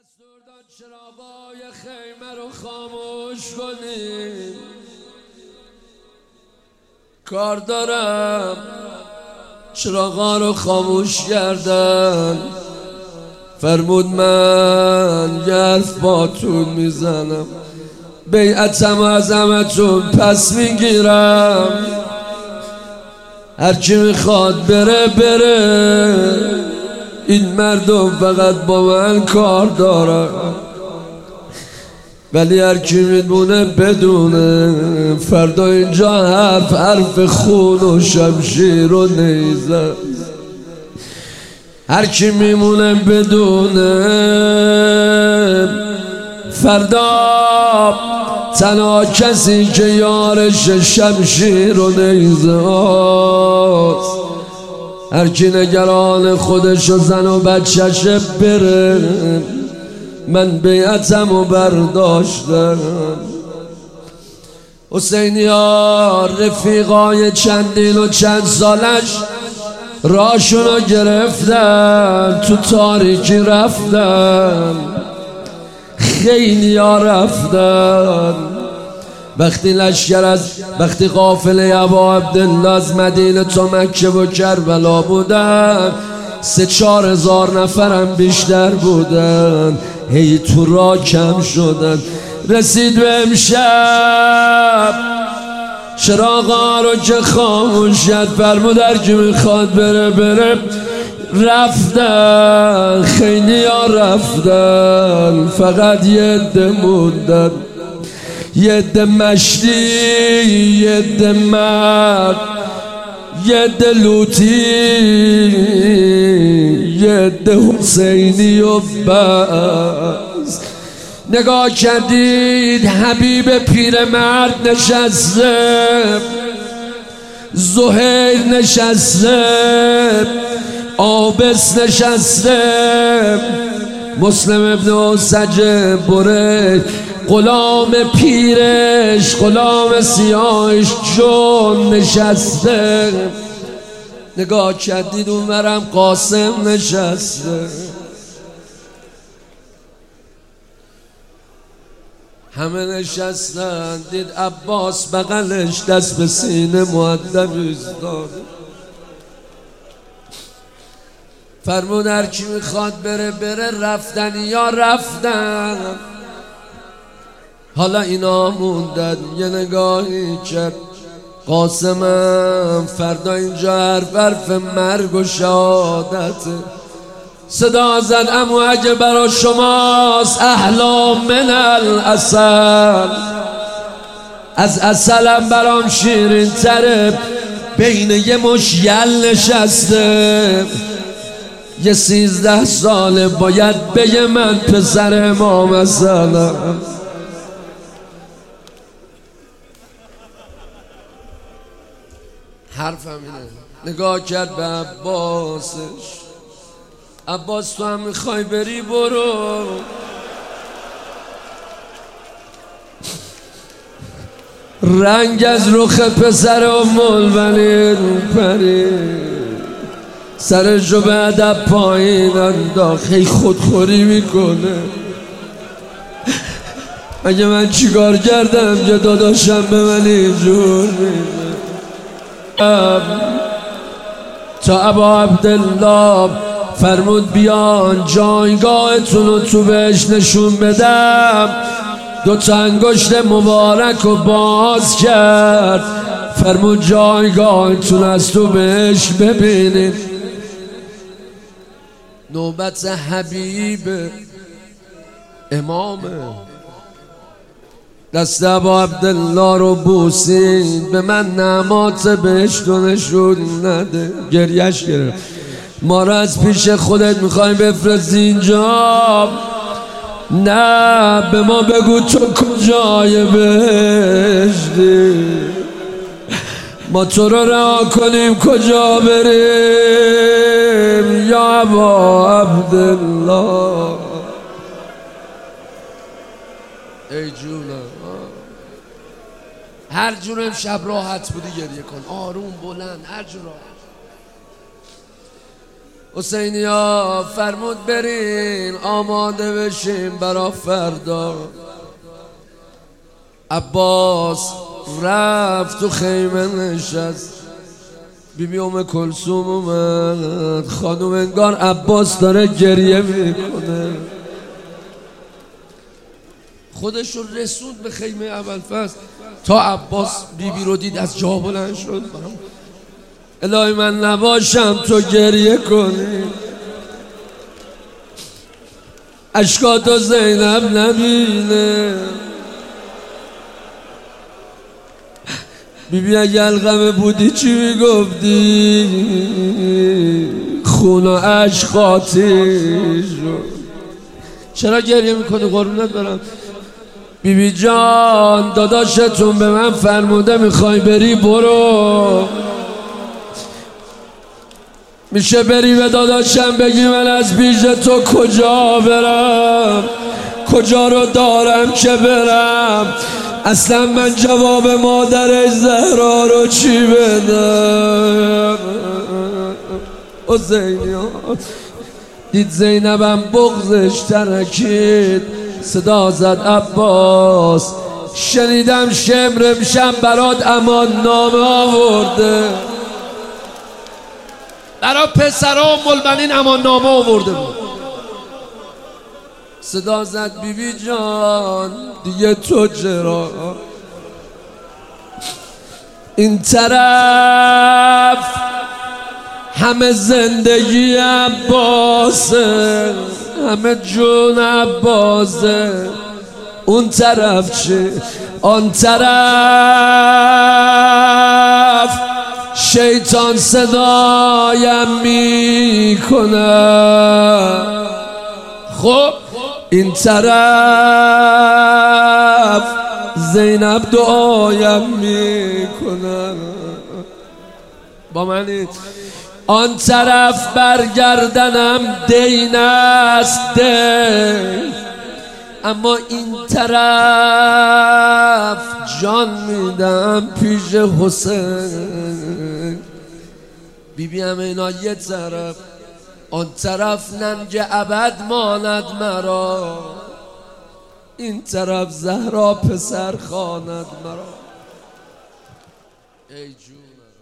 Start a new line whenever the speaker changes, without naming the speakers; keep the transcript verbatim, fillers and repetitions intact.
دستور داد چراغای خیمه رو خاموش کنیم، کار دارم چراغا رو خاموش کردن. فرمود من یه حرف باتون میزنم، بیعتم از همتون پس میگیرم. هرکی میخواد بره بره، این مردم فقط با من کار دارن. ولی هرکی میدونه بدونه فردا اینجا حرف حرف خون و شمشیر و نیزه. هرکی میمونه بدونه فردا تنها کسی که یارش شمشیر و نیزه هاست. هرکی نگران خودش و زن و بچهش بره، من بیعتم و برداشتم. حسینی ها رفیقای چندین و چند سالش راشونو گرفتن، تو تاریکی رفتن، خیلی ها رفتن. وقتی لشکر از وقتی قافله ابا عبدالله از مدینه تا مکه و کربلا بودن، سه چار هزار نفرم بیشتر بودن، هی تو را کم شدن. رسید به امشب چراغا رو که خاموش کرد، فرمود هرکی میخواد بره بره. رفتن، خیلی ها رفتن، فقط یه عده موندن. یه عده مشتی، یه عده مرد، یه عده لوتی، یه عده حسینی و بس. نگاه کردید حبیب پیرمرد نشسته، زهیر نشسته، آبس نشسته، مسلم ابن سجه بره، غلام پیرش غلام سیاهش جون نشسته. نگاه کردید اونورم قاسم نشسته. همه نشستن، دید عباس بغلش دست به سینه مؤدب ایستاد. فرمود هرکی میخواد بره بره. رفتن یا رفتن، حالا اینا موندن. یه نگاهی کرد قاسمم، فردا اینجا حرف حرف مرگ و شهادته. صدا زد امو اگه برا شماست احلا من العسل، از عسلم برام شیرین تره. بین یه مش یل نشسته، یه سیزده ساله باید بگه من پسر امام حسنم. حرفم اینه. نگاه کرد به عباسش، عباس تو هم میخوای بری برو. رنگ از رخ پسر ام البنین پرید، سرشو به ادب پایین انداخت، هی خودخوری میکنه. اگه من چیکار کردم که داداشم به من اینجور میده؟ تا ابا عبدالله فرمود بیان جایگاهتون رو تو بهش نشون بدم. دو تا انگشت مبارک رو باز کرد، فرمود جایگاهتون از تو بهش ببینید. نوبت حبیب امامه. دست ابا عبدالله رو بوسید، به من نعمات بهشت و نشون نده. گریش گرفت. ما را از پیش خودت میخوای بفرستی اینجا؟ نه، به ما بگو تو کجای بهشتی، ما تو رو رها کنیم کجا بریم یا ابا عبدالله. ای جونم، هر جور امشب راحت بودی گریه کن، آروم بلند، هر جور راحت. حسینیا فرمود برین آماده بشین برا فردا. عباس رفت تو خیمه نشست. بیبی ام کلثوم اومد. خانوم انگار عباس داره گریه میکنه. خودش رو رسوند به خیمه ابوالفضل تا عباس بیبی رو دید از جا بلند شد. الهی من نباشم تو گریه کنی، اشکاتو زینب نبینه. بیبی اگر غم بودی چی میگفتی؟ خون و عشق خاطی شد. چرا گریه میکنی قربونت برم؟ بیبی جان داداشتون به من فرموده میخوای بری برو. میشه بری به داداشم بگی من از پیش تو کجا برم؟ کجا رو دارم که برم؟ اصلا من جواب مادر زهرا رو چی بدم؟ حسینیا دید زینبم بغضش ترکید، صدا زد عباس شنیدم شمر امشب برات امان نامه آورده. برا پسرا و ملبنین امان نامه آورده بود. صدا زد بیبی جان دیگه تو چرا؟ این طرف همه زندگی عباسه، همه جون عباسه. اون طرف چه؟ آن طرف شیطان صدایم میکنه. خب این طرف زینب دعایم میکنه. با منی آن طرف برگردنم دین است دین، اما این طرف جان میدم پیش حسین. بیبی همه اینا یه طرف، آن طرف ننگ ابد ماند مرا، این طرف زهرا پسر خواند مرا. ای جونم